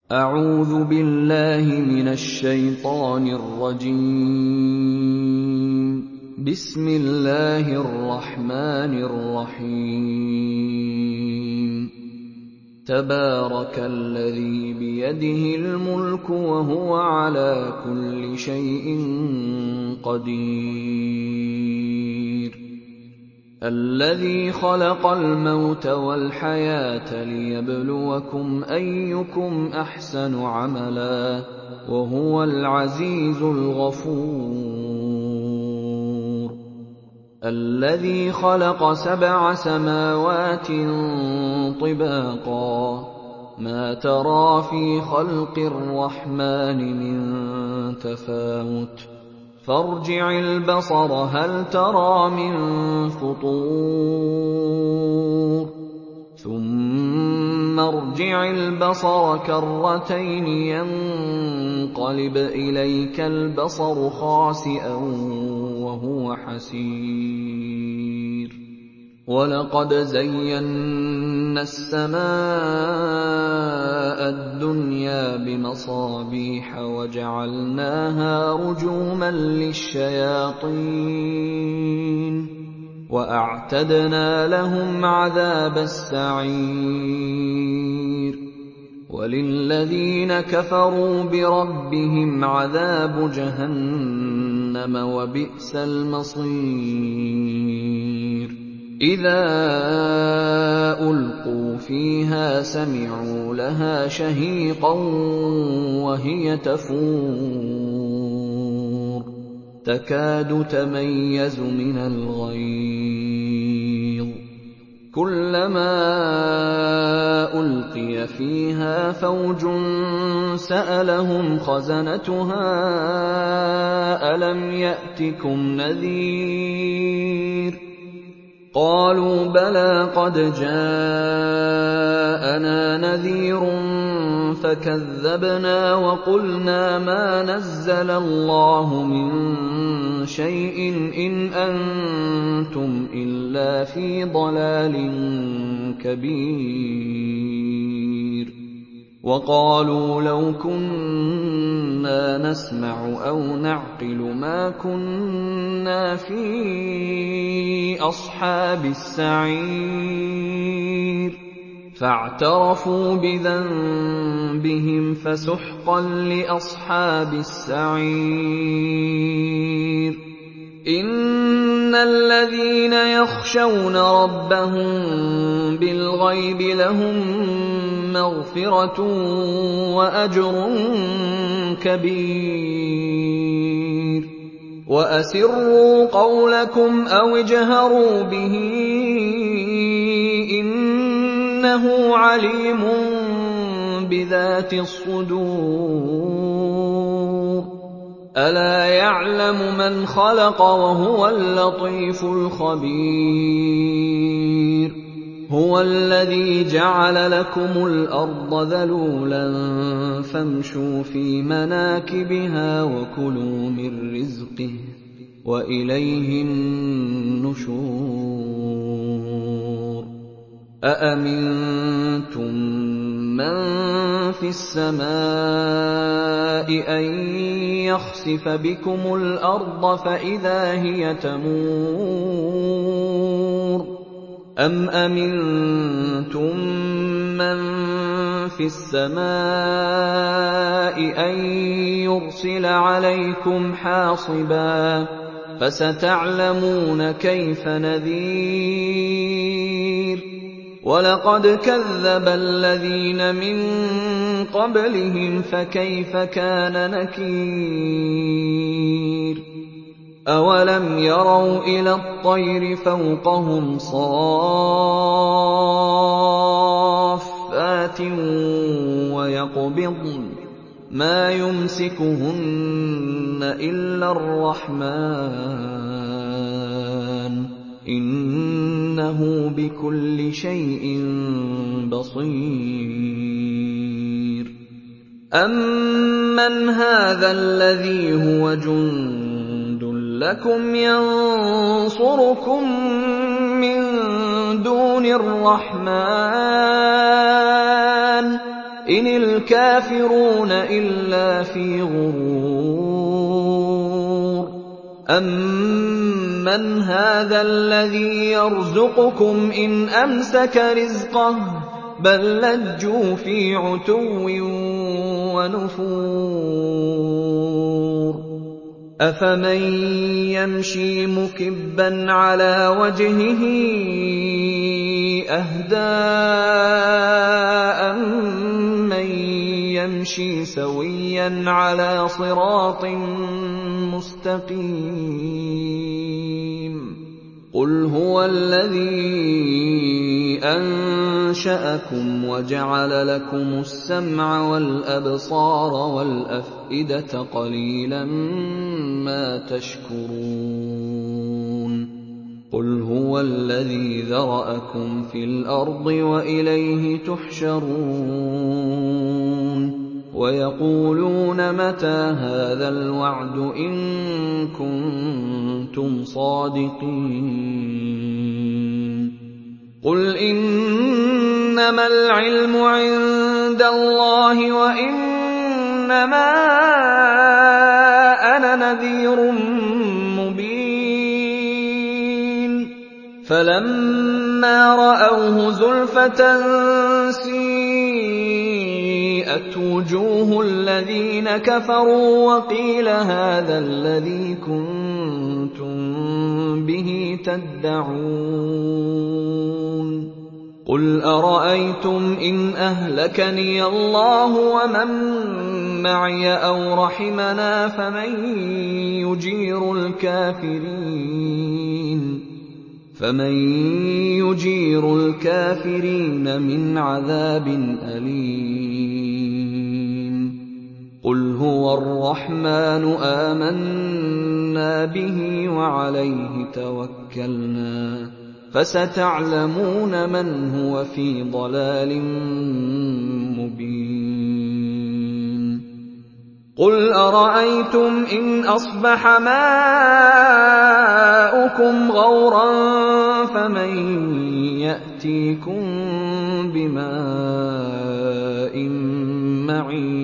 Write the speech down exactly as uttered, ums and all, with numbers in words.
أعوذ بالله من الشيطان الرجيم. بسم الله الرحمن الرحيم. تبارك الذي بيده الملك وهو على كل شيء قدير. الذي خلق الموت والحياة ليبلوكم أيكم أحسن عملا وهو العزيز الغفور. الذي خلق سبع سماوات طباقا ما ترى في خلق الرحمن من تفاوت فارجع البصر هل ترى من فطور ثم ارجع البصر كرتين ينقلب إليك البصر خاسئا وهو حسير. ولقد زينا السماء الدنيا بمصابيح وجعلناها رجوما للشياطين وأعتدنا لهم عذاب السعير. وللذين كفروا بربهم عذاب جهنم وبئس المصير. إذا ألقوا فيها سمعوا لها شهيقا وهي تفور تكاد تميز من الغيظ كلما ألقي فيها فوج سألهم خزنتها ألم يأتكم نذير قالوا بلى قد جاءنا نذير فكذبنا وقلنا ما نزل الله من شيء إن أنتم إلا في ضلال كبير. وقالوا لو كنا نسمع أو نعقل ما كنا في أصحاب السعير فاعترفوا بذنبهم فسحقا لأصحاب السعير. إن الذين يخشون ربهم بالغيب لهم مغفرة وأجر كبير. وأسروا قولكم أو اجهروا به إنه عليم بذات الصدور. ألا يعلم من خلق وهو اللطيف الخبير. هو الذي جعل لكم الأرض ذلولا فامشوا في مناكبها وكلوا من رزقه وإليه النشور. أأمنتم من في السماء أن يخسف بكم الأرض فإذا هي تمور أم أمنتم من في السماء أن يرسل عليكم حاصبا فستعلمون كيف نذير. ولقد كذب الذين من قبلهم فكيف كان نكير. أولم يروا إلى الطير فوقهم صافات ويقبضن ما يمسكهن إلا الرحمن إنه بكل شيء بصير. أمن هذا الذي هو جند لكم ينصركم من دون الرحمن إِنِ الْكَافِرُونَ إِلَّا فِي غُرُورٍ أَمَّنْ هَٰذَا الَّذِي يَرْزُقُكُمْ إِنْ أَمْسَكَ رِزْقَهُ بَل لَّجُّوا فِي عُتُوٍّ وَنُفُورٍ أَفَمَن يَمْشِي مُكِبًّا عَلَىٰ وَجْهِهِ أَهْدَىٰ أَمَّن يَمْشِي سَوِيًّا عَلَىٰ صِرَاطٍ مُّسْتَقِيمٍ قُلْ هُوَ الَّذِي أَنشَأَكُمْ وَجَعَلَ لَكُمُ السَّمْعَ وَالْأَبْصَارَ وَالْأَفْئِدَةَ قَلِيلًا مَّا تَشْكُرُونَ قُلْ هُوَ الَّذِي ذَرَأَكُمْ فِي الْأَرْضِ وَإِلَيْهِ تُحْشَرُونَ وَيَقُولُونَ مَتَىٰ هَٰذَا الْوَعْدُ إِن كُنتُمْ صَادِقِينَ قُلْ إِنَّمَا الْعِلْمُ عِندَ اللَّهِ وَإِنَّمَا أَنَا نَذِيرٌ مُّبِينٌ فَلَمَّا رَأَوْهُ زُلْفَةً سِيئَتْ وُجُوهُ الَّذِينَ كَفَرُوا وَقِيلَ هَٰذَا الَّذِي كُنتُم بِهِ تَدَّعُونَ قُلْ أَرَأَيْتُمْ إِنْ أَهْلَكَنِيَ اللَّهُ وَمَن مَّعِيَ أَوْ رَحِمَنَا فَمَن يُجِيرُ الْكَافِرِينَ فَمَن يُجِيرُ الْكَافِرِينَ مِنْ عَذَابٍ أَلِيمٍ قُلْ هُوَ الرَّحْمَٰنُ آمَنَّا بِهِ وَعَلَيْهِ تَوَكَّلْنَا فَسَتَعْلَمُونَ مَنْ هُوَ فِي ضَلَالٍ مُّبِينٍ قُلْ أَرَأَيْتُمْ إِنْ أَصْبَحَ مَاؤُكُمْ غَوْرًا فَمَن يَأْتِيكُم بِمَاءٍ مَّعِينٍ